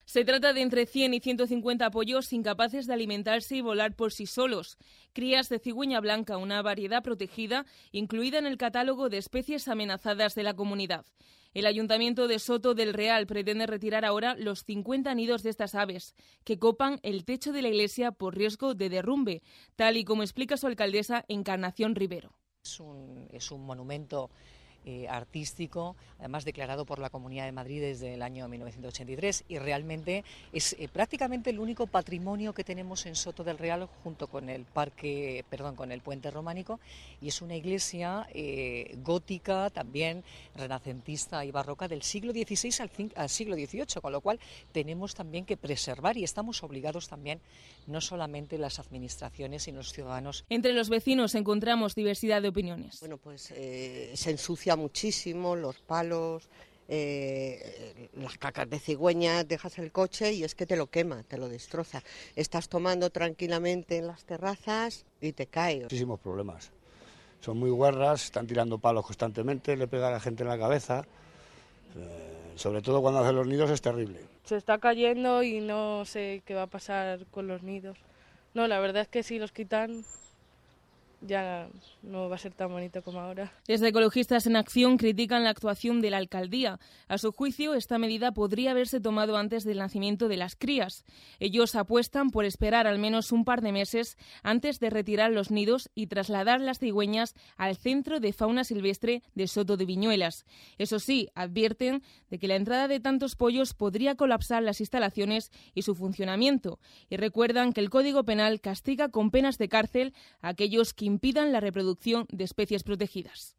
Se trata de entre 100 y 150 pollos incapaces de alimentarse y volar por sí solos. Crías de cigüeña blanca, una variedad protegida, incluida en el catálogo de especies amenazadas de la comunidad. El Ayuntamiento de Soto del Real pretende retirar ahora los 50 nidos de estas aves, que copan el techo de la iglesia por riesgo de derrumbe, tal y como explica su alcaldesa Encarnación Rivero. Es un monumento artístico, además declarado por la Comunidad de Madrid desde el año 1983, y realmente es prácticamente el único patrimonio que tenemos en Soto del Real, junto con el con el puente románico, y es una iglesia gótica, también renacentista y barroca del siglo XVI al siglo XVIII, con lo cual tenemos también que preservar, y estamos obligados también, no solamente las administraciones sino los ciudadanos. Entre los vecinos encontramos diversidad de opiniones. Bueno, pues se ensucia muchísimo, los palos, las cacas de cigüeña, dejas el coche y es que te lo quema, te lo destroza. Estás tomando tranquilamente en las terrazas y te cae. Muchísimos problemas. Son muy guarras, están tirando palos constantemente, le pega a la gente en la cabeza. Sobre todo cuando hacen los nidos es terrible. Se está cayendo y no sé qué va a pasar con los nidos. No, la verdad es que si los quitan ya no va a ser tan bonito como ahora. Desde Ecologistas en Acción critican la actuación de la alcaldía. A su juicio, esta medida podría haberse tomado antes del nacimiento de las crías. Ellos apuestan por esperar al menos un par de meses antes de retirar los nidos y trasladar las cigüeñas al Centro de Fauna Silvestre de Soto de Viñuelas. Eso sí, advierten de que la entrada de tantos pollos podría colapsar las instalaciones y su funcionamiento. Y recuerdan que el Código Penal castiga con penas de cárcel a aquellos que impidan la reproducción de especies protegidas.